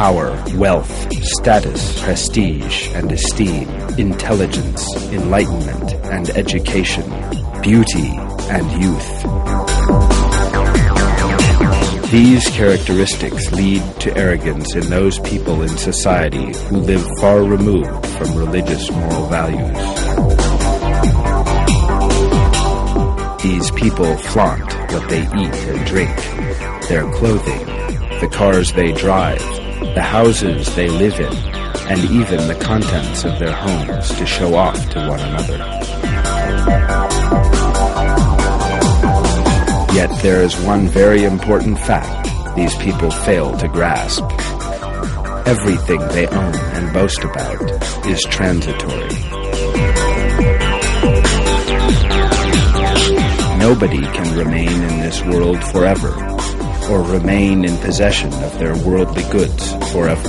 power, wealth, status, prestige and esteem, intelligence, enlightenment and education, beauty and youth. These characteristics lead to arrogance in those people in society who live far removed from religious moral values. These people flaunt what they eat and drink, their clothing, the cars they drive, the houses they live in, and even the contents of their homes to show off to one another. Yet there is one very important fact these people fail to grasp. Everything they own and boast about is transitory. Nobody can remain in this world forever, or remain in possession of their worldly goods forever.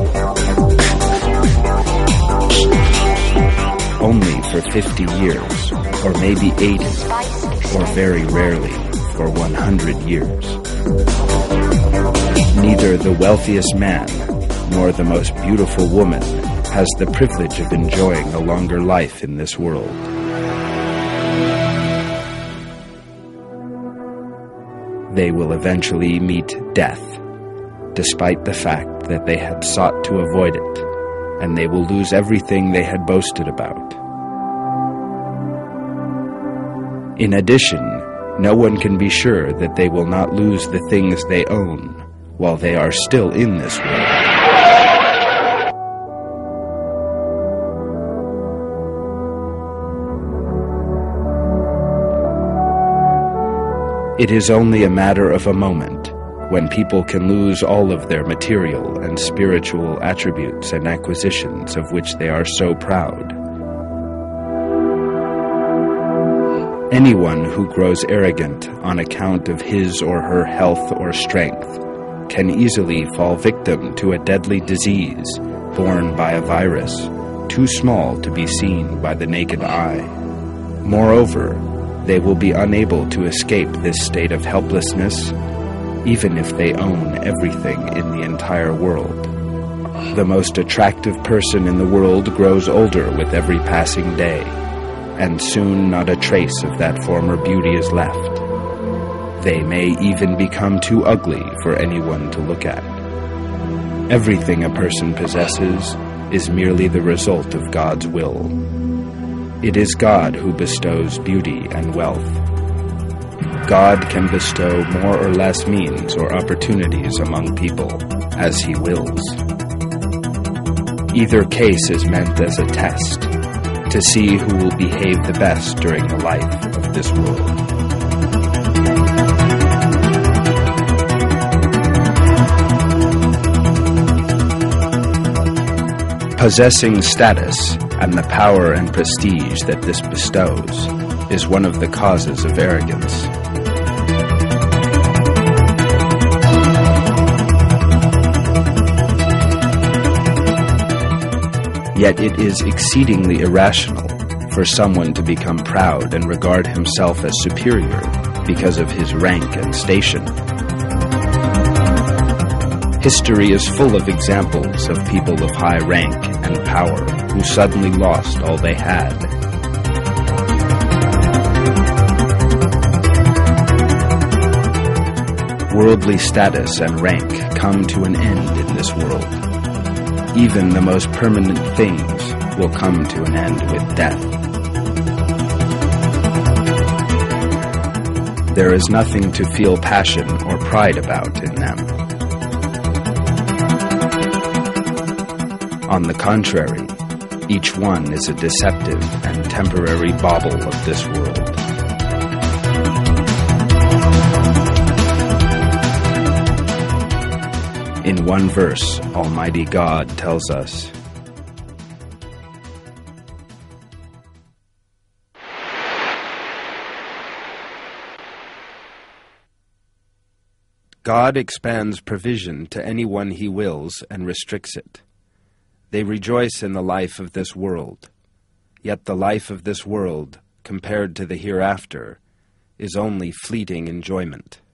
Only for 50 years, or maybe 80, or very rarely for 100 years. Neither the wealthiest man nor the most beautiful woman has the privilege of enjoying a longer life in this world. They will eventually meet death, despite the fact that they had sought to avoid it, and they will lose everything they had boasted about. In addition, no one can be sure that they will not lose the things they own while they are still in this world. It is only a matter of a moment when people can lose all of their material and spiritual attributes and acquisitions of which they are so proud. Anyone who grows arrogant on account of his or her health or strength can easily fall victim to a deadly disease borne by a virus too small to be seen by the naked eye. Moreover, they will be unable to escape this state of helplessness, even if they own everything in the entire world. The most attractive person in the world grows older with every passing day, and soon not a trace of that former beauty is left. They may even become too ugly for anyone to look at. Everything a person possesses is merely the result of God's will. It is God who bestows beauty and wealth. God can bestow more or less means or opportunities among people as He wills. Either case is meant as a test to see who will behave the best during the life of this world. Possessing status and the power and prestige that this bestows is one of the causes of arrogance. Yet it is exceedingly irrational for someone to become proud and regard himself as superior because of his rank and station. History is full of examples of people of high rank and power who suddenly lost all they had. Worldly status and rank come to an end in this world. Even the most permanent things will come to an end with death. There is nothing to feel passion or pride about in them. On the contrary, each one is a deceptive and temporary bauble of this world. In one verse, Almighty God tells us, God expands provision to anyone He wills and restricts it. They rejoice in the life of this world, yet the life of this world, compared to the hereafter, is only fleeting enjoyment.